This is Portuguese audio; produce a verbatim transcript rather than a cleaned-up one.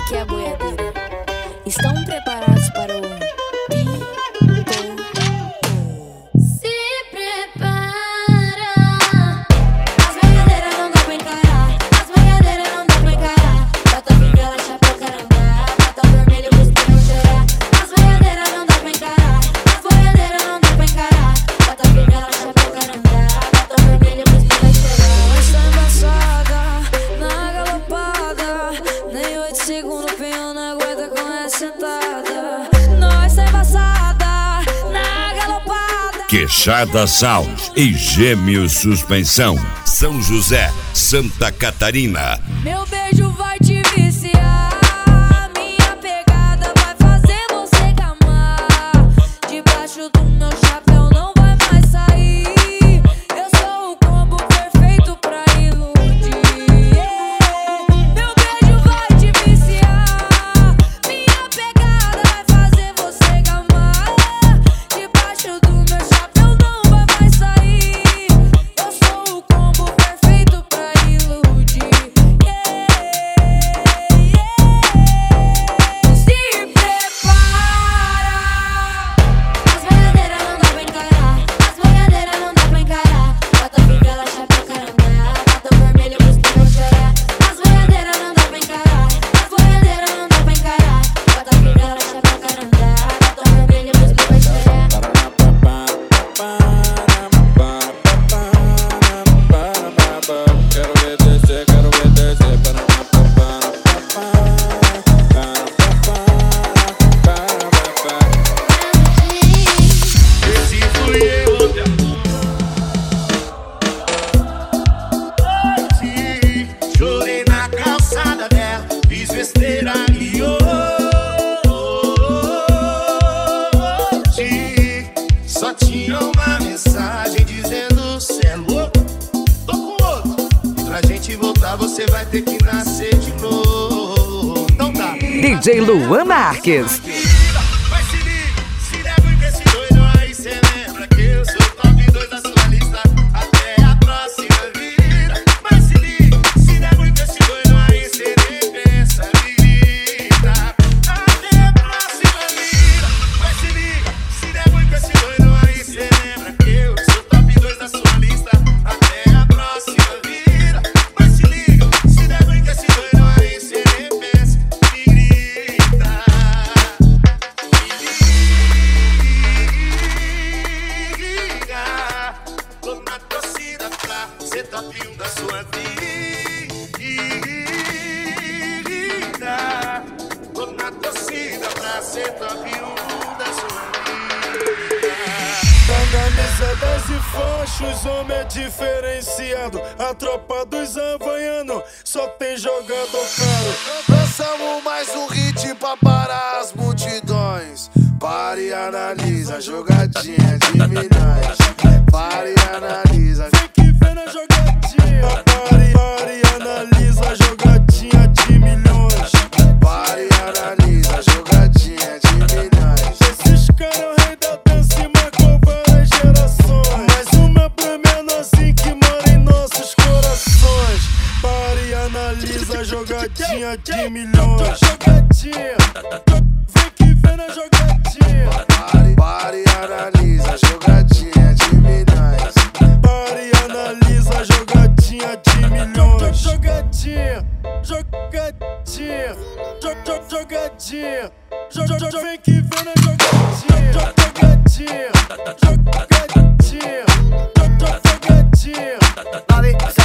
aqui é a boiadeira. Estão preparados para o Pipoco? Se prepara. As boiadeiras não dá pra encarar. As boiadeiras não dá pra encarar. Bota bengala, chapéu, caramba. Bota vermelho pros pneus cheirar. As boiadeiras não dá pra encarar. As boiadeiras não dá pra encarar. Bota bengala, chapéu, caramba. Bota vermelho pros pneus cheirar. Essa embaçada, na galopada. Nem oito segundos, o pinhão não aguenta com essa sentada. Nós é embaçada, na galopada. Queixada Sound e Gêmeos Suspensão, São José, Santa Catarina. Meu beijo vai te viciar. Minha pegada vai fazer você gamar. Debaixo do meu chapéu não vai mais sair. Eu sou o combo perfeito pra iludir. Meu beijo vai te viciar. Minha pegada vai fazer você gamar. Debaixo do meu chapéu não vai mais sair. Eu sou o combo perfeito pra iludir. Se prepara. As boiadeiras não dá pra encarar. As boiadeiras não dá pra encarar. Bota bengala, chapéu, caramba. Bota vermelho pros pneus cheirar. As boiadeiras não dá pra encarar. As boiadeiras não dá pra encarar. Bota bengala, chapéu, caramba. Bota vermelho pros pneus cheirar. Quero ver descer, quero ver descer. Esse fui eu, hoje chorei na calçada dela, fiz besteira e hoje só tinha uma mensagem dizendo: cê é louco, tô com outro. E pra gente voltar você vai ter que nascer de novo. Não dá. D J Luan Marques. Vai se liga, se der muito esse doido aí, cê lembra que eu sou top dois da sua lista. Até a próxima vida. Vai se liga, se der muito esse doido aí, cê nem pensa, me grita. Até a próxima vida. Vai se liga, se der muito esse doido aí, cê lembra que eu sou top dois da sua lista. Até a próxima vida. Vai se liga, se der muito esse doido aí, cê nem pensa, me grita. Tô na torcida pra ser top um da sua vida. Tô na torcida pra ser top um da sua vida. Camisetas e fachos, homem é diferenciado. A tropa dos havaianos só tem jogador caro. Lançamos mais um hit pra parar as multidões. Pare e analisa a jogadinha de milhões. Pare e analisa. Vem que vem na jogadinha. Pare, pare e analisa a jogadinha de milhões. Pare e analisa a jogadinha de milhões. Esses caras é o rei da dança e marcou várias gerações. Mas uma pra menorzinho que mora em nossos corações. Pare e analisa a jogadinha de milhões. Jogadinha. Vem que vem na jogadinha. Pare, pare e analisa a jogadinha de milhões. Pare e analisa a jogadinha de milhões. Jogadinha, jogadinha, jo- jo- jogadinha. Jo- jo- jo- Vem que vem na jogadinha. Jo- Jogadinha, jogadinha, jo- jo- jogadinha.